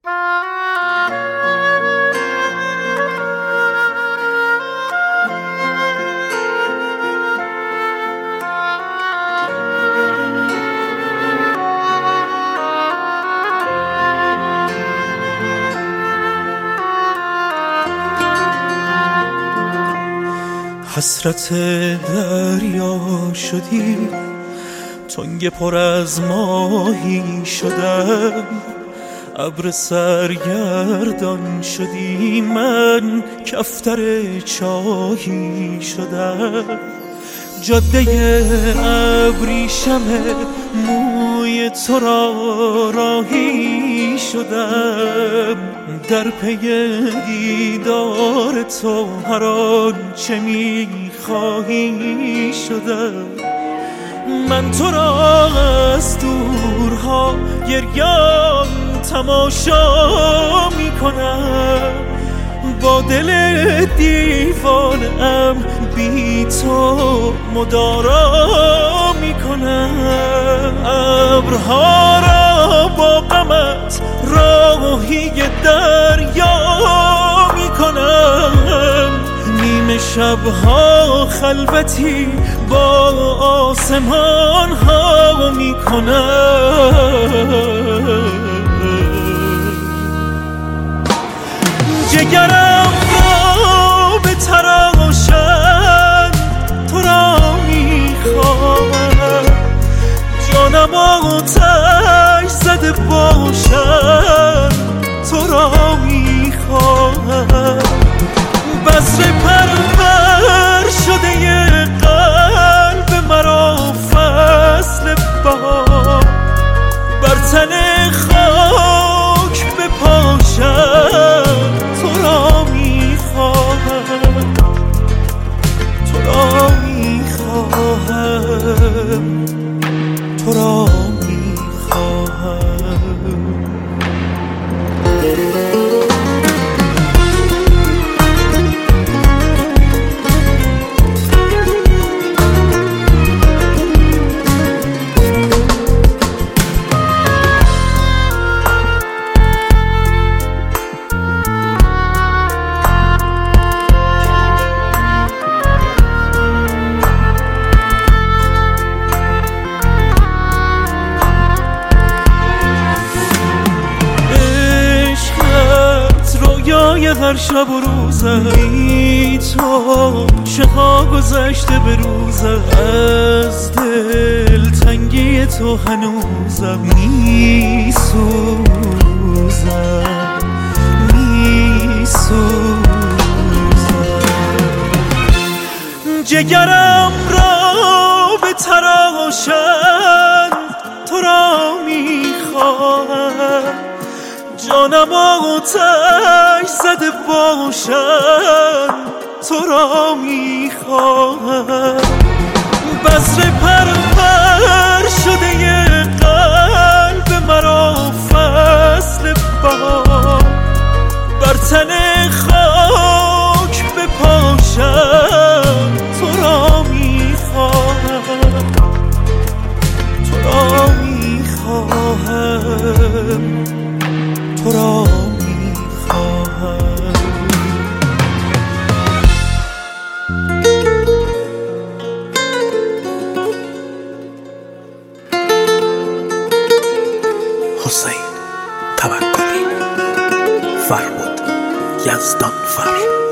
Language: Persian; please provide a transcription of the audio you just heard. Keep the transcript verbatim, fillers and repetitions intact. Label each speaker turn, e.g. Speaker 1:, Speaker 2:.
Speaker 1: حسرت دریا شدی، تنگ پر از ماهی شدم، ابر سرگردان شدی، من کفتر چاهی شدم. جاده ابریشم موی تو را راهی شدم، در پی دیدار تو هر آنچه می‌خواهی شدم. من تو را از دورها گریان تماشا می‌کنم، با دل دیوانه‌ام بی تو مدارا میکنم. ابرها را با غمت راهی دریا میکنم، نیمه شبها خلوتی با آسمان ها میکنم. جگرم را به تراشم تو را میخواهم، جانم آتش زده باشم تو را میخواهم. بذر پرور شده قلب مرا فصل بهار، بر تن خاک بپاشم تو را میخواهم، تو را میخواهم، تو را میخواهم. هر شب و روزم بی تو چقا گذشته به روزم، از دل تنگی تو هنوزم میسوزم میسوزم. جگرم را به تراشم تو را میخواهم، جانم آتش زده باشم تو را میخواهم. بذر پرور شده قلب مرا فصل بهار، بر تن خاک بپاشم تو را میخواهم، تو را میخواهم، تو را میخواهم.
Speaker 2: حسین توکلی، فربود یزدانفر.